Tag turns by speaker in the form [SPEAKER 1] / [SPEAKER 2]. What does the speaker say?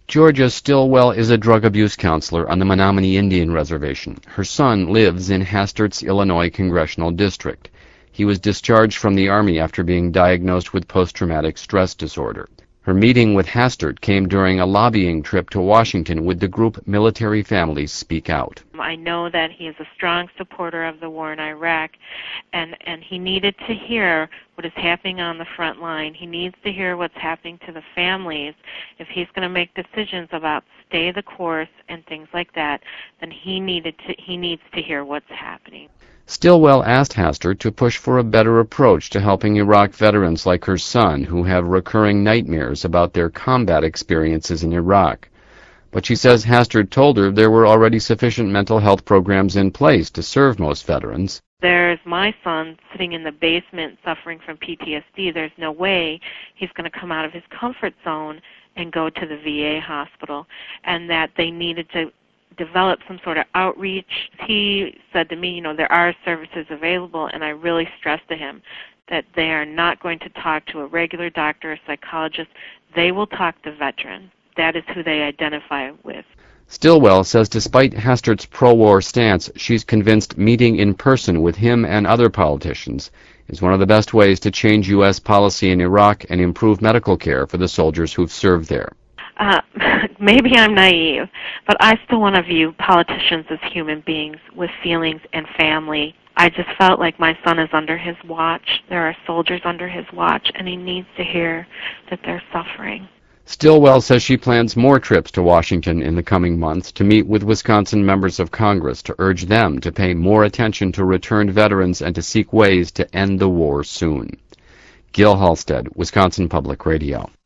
[SPEAKER 1] Georgia Stillwell is a drug abuse counselor on the Menominee Indian Reservation. Her son lives in Hastert's Illinois Congressional District. He was discharged from the Army after being diagnosed with post-traumatic stress disorder. Her meeting with Hastert came during a lobbying trip to Washington with the group Military Families Speak Out.
[SPEAKER 2] I know that he is a strong supporter of the war in Iraq, and he needed to hear what is happening on the front line. He needs to hear what's happening to the families. If he's going to make decisions about stay the course and things like that, then he needs to hear what's happening.
[SPEAKER 1] Stillwell asked Hastert to push for a better approach to helping Iraq veterans like her son who have recurring nightmares about their combat experiences in Iraq. But she says Hastert told her there were already sufficient mental health programs in place to serve most veterans.
[SPEAKER 2] There's my son sitting in the basement suffering from PTSD. There's no way he's going to come out of his comfort zone and go to the VA hospital, and that they needed to develop some sort of outreach. He said to me, there are services available, and I really stressed to him that they are not going to talk to a regular doctor or psychologist. They will talk to veterans. That is who they identify with.
[SPEAKER 1] Stillwell says despite Hastert's pro-war stance, she's convinced meeting in person with him and other politicians is one of the best ways to change U.S. policy in Iraq and improve medical care for the soldiers who've served there.
[SPEAKER 2] Maybe I'm naive, but I still want to view politicians as human beings with feelings and family. I just felt like my son is under his watch. There are soldiers under his watch, and he needs to hear that they're suffering.
[SPEAKER 1] Stillwell says she plans more trips to Washington in the coming months to meet with Wisconsin members of Congress to urge them to pay more attention to returned veterans and to seek ways to end the war soon. Gil Halstead, Wisconsin Public Radio.